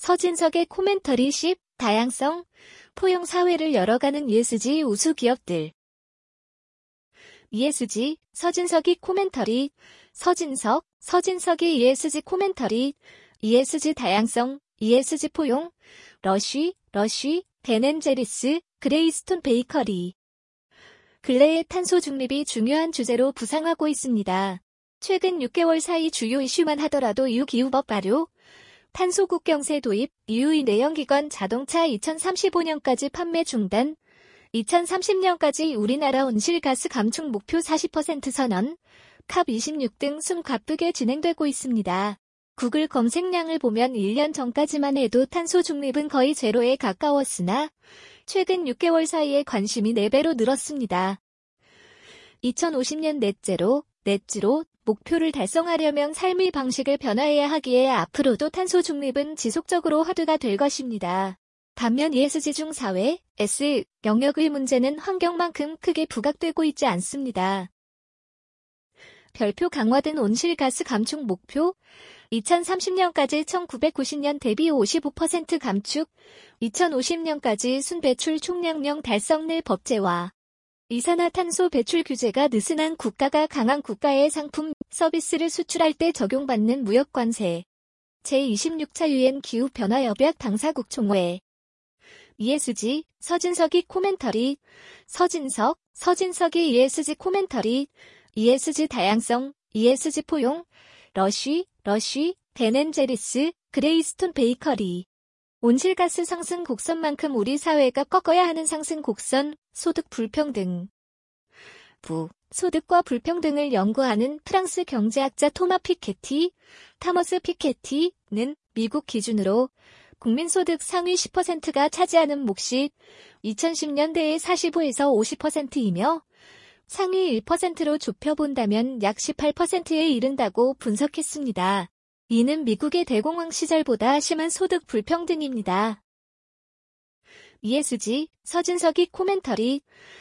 서진석의 코멘터리 10. 다양성, 포용 사회를 열어가는 ESG 우수 기업들. ESG, 서진석이 코멘터리, 서진석이 ESG 코멘터리, ESG 다양성, ESG 포용, 러쉬, 벤앤제리스, 그레이스톤 베이커리. 근래의 탄소 중립이 중요한 주제로 부상하고 있습니다. 최근 6개월 사이 주요 이슈만 하더라도 유기후법 발효, 탄소 국경세 도입, EU의 내연기관 자동차 2035년까지 판매 중단, 2030년까지 우리나라 온실가스 감축 목표 40% 선언, 캅26 등 숨가쁘게 진행되고 있습니다. 구글 검색량을 보면 1년 전까지만 해도 탄소 중립은 거의 제로에 가까웠으나 최근 6개월 사이에 관심이 4배로 늘었습니다. 2050년 넷지로 목표를 달성하려면 삶의 방식을 변화해야 하기에 앞으로도 탄소 중립은 지속적으로 화두가 될 것입니다. 반면 ESG 중 사회, S 영역의 문제는 환경만큼 크게 부각되고 있지 않습니다. 별표 강화된 온실가스 감축 목표, 2030년까지 1990년 대비 55% 감축, 2050년까지 순배출 총량령 달성 내 법제화. 이산화탄소 배출 규제가 느슨한 국가가 강한 국가의 상품, 서비스를 수출할 때 적용받는 무역관세. 제26차 유엔 기후변화협약 당사국 총회. ESG, 서진석이 코멘터리, 서진석이 ESG 코멘터리, ESG 다양성, ESG 포용, 러쉬, 벤앤제리스, 그레이스톤 베이커리. 온실가스 상승 곡선만큼 우리 사회가 꺾어야 하는 상승 곡선, 소득 불평등. 소득과 불평등을 연구하는 프랑스 경제학자 타머스 피케티는 미국 기준으로 국민소득 상위 10%가 차지하는 몫이 2010년대에 45에서 50%이며 상위 1%로 좁혀본다면 약 18%에 이른다고 분석했습니다. 이는 미국의 대공황 시절보다 심한 소득 불평등입니다. ESG, 서진석이 코멘터리,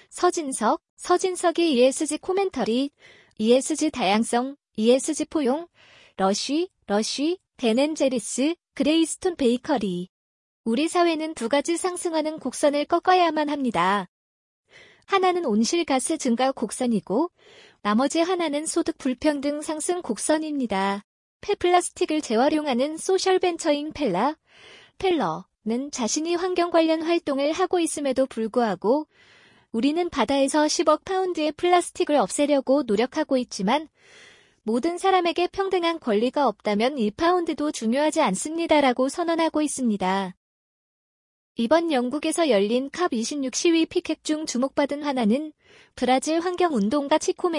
서진석이 ESG 코멘터리, ESG 다양성, ESG 포용, 러쉬, 벤앤제리스, 그레이스톤 베이커리. 우리 사회는 두 가지 상승하는 곡선을 꺾어야만 합니다. 하나는 온실가스 증가 곡선이고 나머지 하나는 소득 불평등 상승 곡선입니다. 폐플라스틱을 재활용하는 소셜벤처인 펠러는 자신이 환경 관련 활동을 하고 있음에도 불구하고 우리는 바다에서 10억 파운드의 플라스틱을 없애려고 노력하고 있지만 모든 사람에게 평등한 권리가 없다면 1파운드도 중요하지 않습니다라고 선언하고 있습니다. 이번 영국에서 열린 캅26 시위 피켓 중 주목받은 하나는 브라질 환경운동가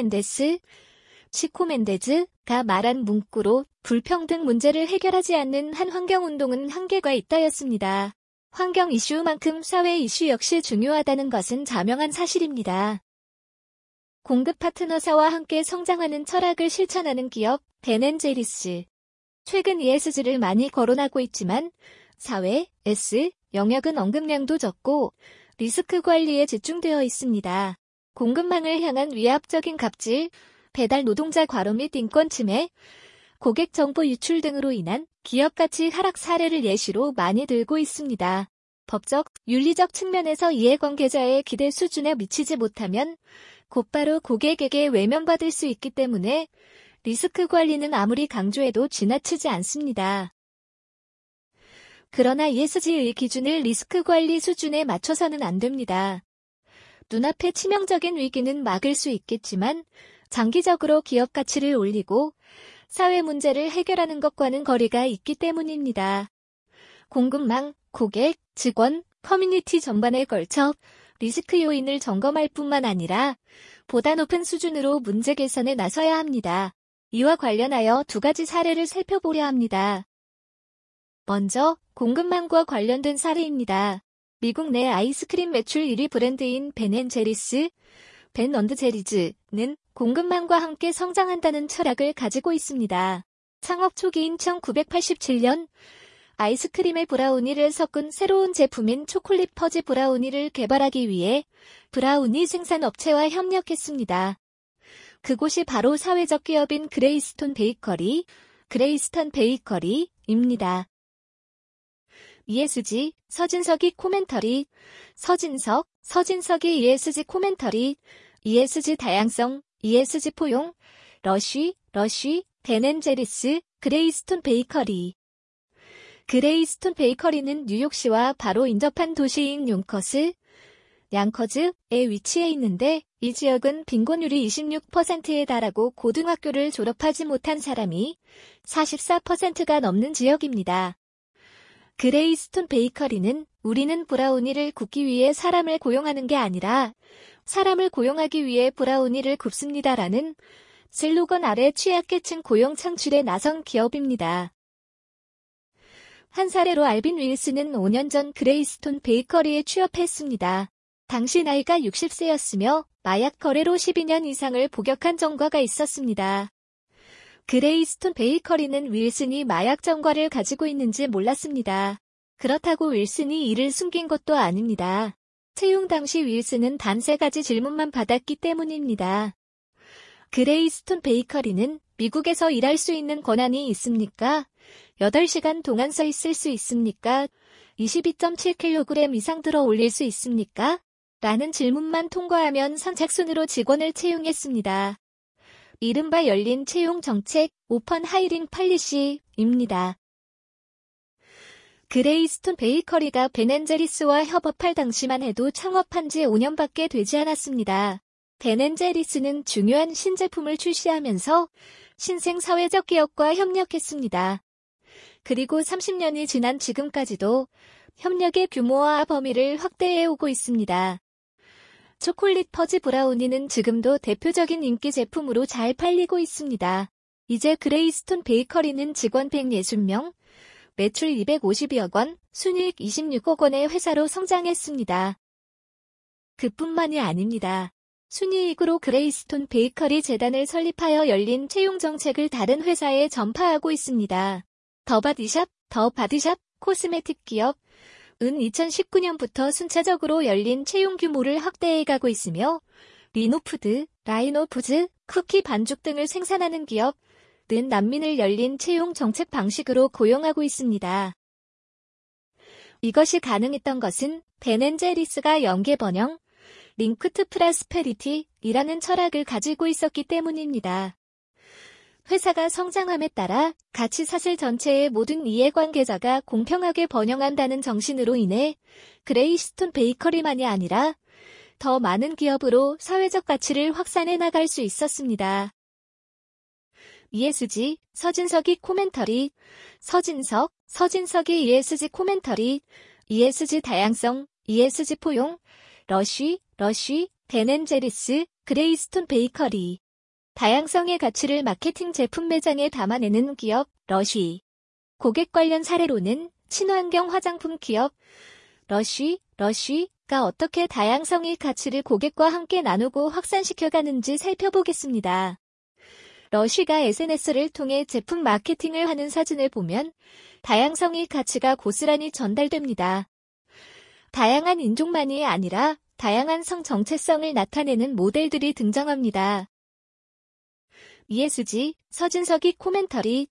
치코멘데즈가 말한 문구로 불평등 문제를 해결하지 않는 한 환경운동은 한계가 있다였습니다. 환경 이슈만큼 사회 이슈 역시 중요하다는 것은 자명한 사실입니다. 공급 파트너사와 함께 성장하는 철학을 실천하는 기업 벤앤제리스. 최근 ESG를 많이 거론하고 있지만 사회, S 영역은 언급량도 적고 리스크 관리에 집중되어 있습니다. 공급망을 향한 위압적인 갑질, 배달 노동자 과로 및 인권 침해, 고객 정보 유출 등으로 인한 기업 가치 하락 사례를 예시로 많이 들고 있습니다. 법적, 윤리적 측면에서 이해관계자의 기대 수준에 미치지 못하면 곧바로 고객에게 외면받을 수 있기 때문에 리스크 관리는 아무리 강조해도 지나치지 않습니다. 그러나 ESG의 기준을 리스크 관리 수준에 맞춰서는 안 됩니다. 눈앞의 치명적인 위기는 막을 수 있겠지만 장기적으로 기업 가치를 올리고 사회 문제를 해결하는 것과는 거리가 있기 때문입니다. 공급망, 고객, 직원, 커뮤니티 전반에 걸쳐 리스크 요인을 점검할 뿐만 아니라 보다 높은 수준으로 문제 개선에 나서야 합니다. 이와 관련하여 두 가지 사례를 살펴보려 합니다. 먼저 공급망과 관련된 사례입니다. 미국 내 아이스크림 매출 1위 브랜드인 벤앤제리즈는 공급망과 함께 성장한다는 철학을 가지고 있습니다. 창업 초기인 1987년 아이스크림에 브라우니를 섞은 새로운 제품인 초콜릿 퍼지 브라우니를 개발하기 위해 브라우니 생산 업체와 협력했습니다. 그곳이 바로 사회적 기업인 그레이스톤 베이커리입니다. ESG, 서진석이 코멘터리, 서진석이 ESG 코멘터리, ESG 다양성, ESG 포용, 러쉬, 벤앤제리스, 그레이스톤 베이커리. 그레이스톤 베이커리는 뉴욕시와 바로 인접한 도시인 양커즈에 위치해 있는데 이 지역은 빈곤율이 26%에 달하고 고등학교를 졸업하지 못한 사람이 44%가 넘는 지역입니다. 그레이스톤 베이커리는 우리는 브라우니를 굽기 위해 사람을 고용하는 게 아니라 사람을 고용하기 위해 브라우니를 굽습니다라는 슬로건 아래 취약계층 고용 창출에 나선 기업입니다. 한 사례로 알빈 윌슨은 5년 전 그레이스톤 베이커리에 취업했습니다. 당시 나이가 60세였으며 마약 거래로 12년 이상을 복역한 전과가 있었습니다. 그레이스톤 베이커리는 윌슨이 마약 전과를 가지고 있는지 몰랐습니다. 그렇다고 윌슨이 이를 숨긴 것도 아닙니다. 채용 당시 윌슨은 단 3가지 질문만 받았기 때문입니다. 그레이스톤 베이커리는 미국에서 일할 수 있는 권한이 있습니까? 8시간 동안 서 있을 수 있습니까? 22.7kg 이상 들어 올릴 수 있습니까? 라는 질문만 통과하면 선착순으로 직원을 채용했습니다. 이른바 열린 채용 정책, 오펀 하이링 팔리시입니다. 그레이스톤 베이커리가 벤앤제리스와 협업할 당시만 해도 창업한 지 5년밖에 되지 않았습니다. 벤앤제리스는 중요한 신제품을 출시하면서 신생 사회적 기업과 협력했습니다. 그리고 30년이 지난 지금까지도 협력의 규모와 범위를 확대해 오고 있습니다. 초콜릿 퍼지 브라우니는 지금도 대표적인 인기 제품으로 잘 팔리고 있습니다. 이제 그레이스톤 베이커리는 직원 160명, 매출 250여 원, 순이익 26억 원의 회사로 성장했습니다. 그뿐만이 아닙니다. 순이익으로 그레이스톤 베이커리 재단을 설립하여 열린 채용 정책을 다른 회사에 전파하고 있습니다. 더 바디샵, 코스메틱 기업은 2019년부터 순차적으로 열린 채용 규모를 확대해가고 있으며 라이노푸드, 쿠키 반죽 등을 생산하는 기업은 난민을 열린 채용 정책 방식으로 고용하고 있습니다. 이것이 가능했던 것은 벤앤제리스가 연계 번영, 링크트 프라스페리티이라는 철학을 가지고 있었기 때문입니다. 회사가 성장함에 따라 가치 사슬 전체의 모든 이해관계자가 공평하게 번영한다는 정신으로 인해 그레이스톤 베이커리만이 아니라 더 많은 기업으로 사회적 가치를 확산해 나갈 수 있었습니다. ESG, 서진석이 코멘터리, 서진석이 ESG 코멘터리, ESG 다양성, ESG 포용, 러쉬, 벤앤제리스, 그레이스톤 베이커리. 다양성의 가치를 마케팅 제품 매장에 담아내는 기업, 러쉬. 고객 관련 사례로는 친환경 화장품 기업, 러쉬가 어떻게 다양성의 가치를 고객과 함께 나누고 확산시켜가는지 살펴보겠습니다. 러쉬가 SNS를 통해 제품 마케팅을 하는 사진을 보면 다양성의 가치가 고스란히 전달됩니다. 다양한 인종만이 아니라 다양한 성 정체성을 나타내는 모델들이 등장합니다. ESG, 서진석이 코멘터리,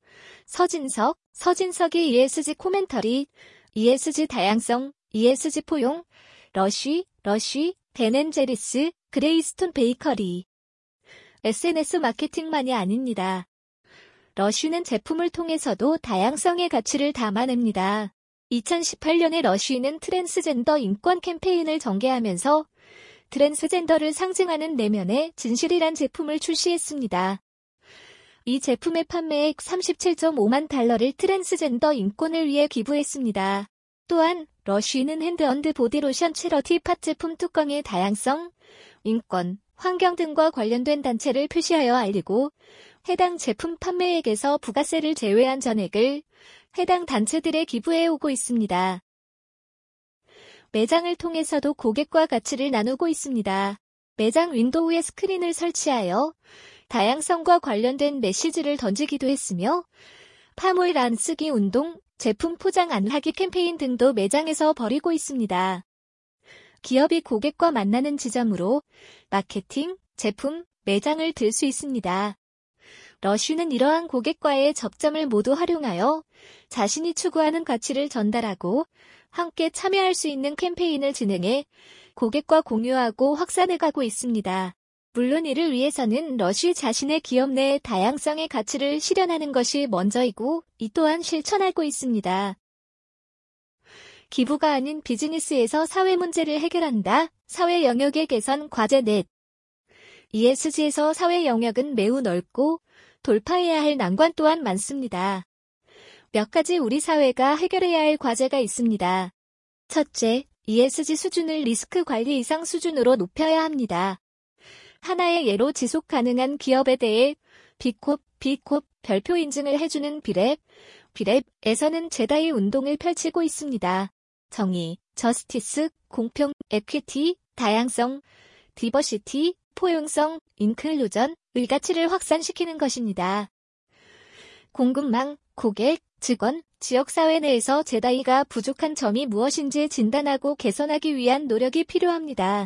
서진석이 ESG 코멘터리, ESG 다양성, ESG 포용, 러쉬, 벤앤제리스, 그레이스톤 베이커리. SNS 마케팅만이 아닙니다. 러쉬는 제품을 통해서도 다양성의 가치를 담아냅니다. 2018년에 러쉬는 트랜스젠더 인권 캠페인을 전개하면서 트랜스젠더를 상징하는 내면의 진실이란 제품을 출시했습니다. 이 제품의 판매액 37.5만 달러를 트랜스젠더 인권을 위해 기부했습니다. 또한 러쉬는 핸드 보디로션 채러티 팟 제품 뚜껑의 다양성, 인권, 환경 등과 관련된 단체를 표시하여 알리고 해당 제품 판매액에서 부가세를 제외한 전액을 해당 단체들에 기부해 오고 있습니다. 매장을 통해서도 고객과 가치를 나누고 있습니다. 매장 윈도우에 스크린을 설치하여 다양성과 관련된 메시지를 던지기도 했으며 파모일 안 쓰기 운동, 제품 포장 안 하기 캠페인 등도 매장에서 벌이고 있습니다. 기업이 고객과 만나는 지점으로 마케팅, 제품, 매장을 들 수 있습니다. 러쉬는 이러한 고객과의 접점을 모두 활용하여 자신이 추구하는 가치를 전달하고 함께 참여할 수 있는 캠페인을 진행해 고객과 공유하고 확산해가고 있습니다. 물론 이를 위해서는 러쉬 자신의 기업 내의 다양성의 가치를 실현하는 것이 먼저이고 이 또한 실천하고 있습니다. 기부가 아닌 비즈니스에서 사회 문제를 해결한다. 사회 영역의 개선 과제 넷. ESG에서 사회 영역은 매우 넓고 돌파해야 할 난관 또한 많습니다. 몇 가지 우리 사회가 해결해야 할 과제가 있습니다. 첫째, ESG 수준을 리스크 관리 이상 수준으로 높여야 합니다. 하나의 예로 지속 가능한 기업에 대해 Bcorp 별표 인증을 해주는 비랩에서는 제다이 운동을 펼치고 있습니다. 정의, 저스티스, 공평, 에퀴티, 다양성, 디버시티, 포용성, 인클루전의 가치를 확산시키는 것입니다. 공급망, 고객, 직원, 지역사회 내에서 제다이가 부족한 점이 무엇인지 진단하고 개선하기 위한 노력이 필요합니다.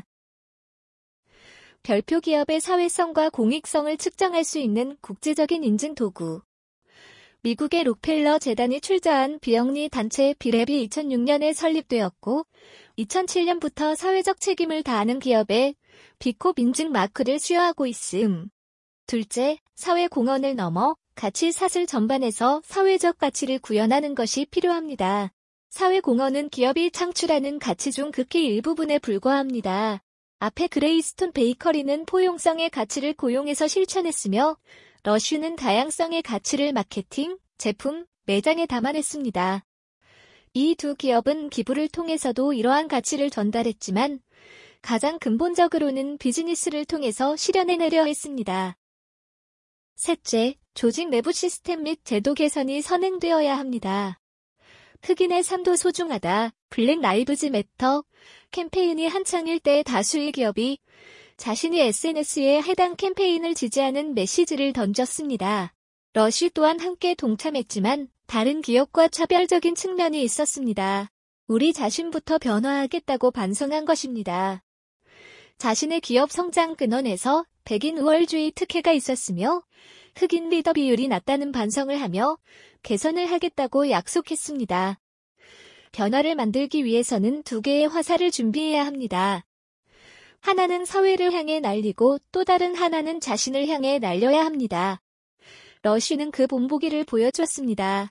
별표 기업의 사회성과 공익성을 측정할 수 있는 국제적인 인증 도구. 미국의 록펠러 재단이 출자한 비영리 단체 비랩이 2006년에 설립되었고 2007년부터 사회적 책임을 다하는 기업에 비콥 인증 마크를 수여하고 있음. 둘째, 사회 공헌을 넘어 가치 사슬 전반에서 사회적 가치를 구현하는 것이 필요합니다. 사회 공헌은 기업이 창출하는 가치 중 극히 일부분에 불과합니다. 앞에 그레이스톤 베이커리는 포용성의 가치를 고용해서 실천했으며 러쉬는 다양성의 가치를 마케팅, 제품, 매장에 담아냈습니다. 이 두 기업은 기부를 통해서도 이러한 가치를 전달했지만 가장 근본적으로는 비즈니스를 통해서 실현해내려 했습니다. 셋째, 조직 내부 시스템 및 제도 개선이 선행되어야 합니다. 흑인의 삶도 소중하다. 블랙 라이브즈 매터 캠페인이 한창일 때 다수의 기업이 자신이 SNS에 해당 캠페인을 지지하는 메시지를 던졌습니다. 러쉬 또한 함께 동참했지만 다른 기업과 차별적인 측면이 있었습니다. 우리 자신부터 변화하겠다고 반성한 것입니다. 자신의 기업 성장 근원에서 백인 우월주의 특혜가 있었으며 흑인 리더 비율이 낮다는 반성을 하며 개선을 하겠다고 약속했습니다. 변화를 만들기 위해서는 두 개의 화살을 준비해야 합니다. 하나는 사회를 향해 날리고 또 다른 하나는 자신을 향해 날려야 합니다. 러쉬는 그 본보기를 보여줬습니다.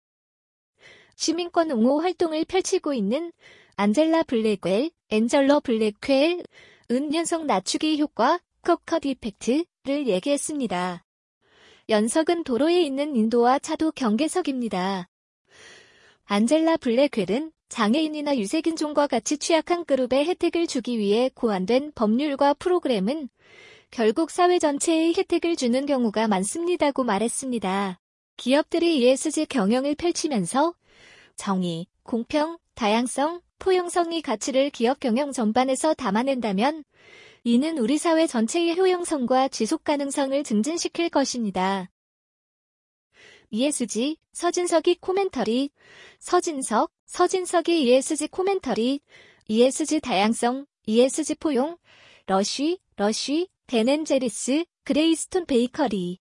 시민권 옹호 활동을 펼치고 있는 앤젤러 블랙웰, 연속 낮추기 효과, 코컷 이펙트를 얘기했습니다. 연석은 도로에 있는 인도와 차도 경계석입니다. 앤젤러 블랙웰은 장애인이나 유색인종과 같이 취약한 그룹에 혜택을 주기 위해 고안된 법률과 프로그램은 결국 사회 전체에 혜택을 주는 경우가 많습니다고 말했습니다. 기업들이 ESG 경영을 펼치면서 정의, 공평, 다양성, 포용성의 가치를 기업 경영 전반에서 담아낸다면 이는 우리 사회 전체의 효용성과 지속 가능성을 증진시킬 것입니다. ESG, 서진석이 코멘터리, 서진석이 ESG 코멘터리, ESG 다양성, ESG 포용, 러쉬, 벤앤제리스, 그레이스톤 베이커리.